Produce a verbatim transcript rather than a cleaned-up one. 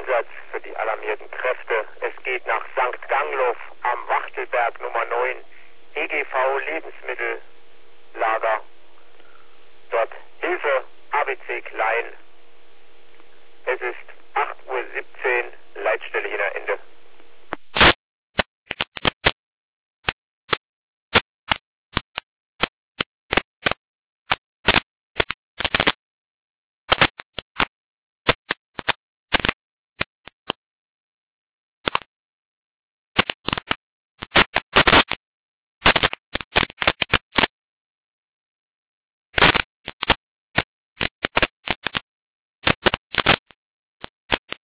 Einsatz für die alarmierten Kräfte. Es geht nach Sankt Gangloff am Wachtelberg Nummer neun, E G V Lebensmittellager. Dort Hilfe, A B C Klein. Es ist acht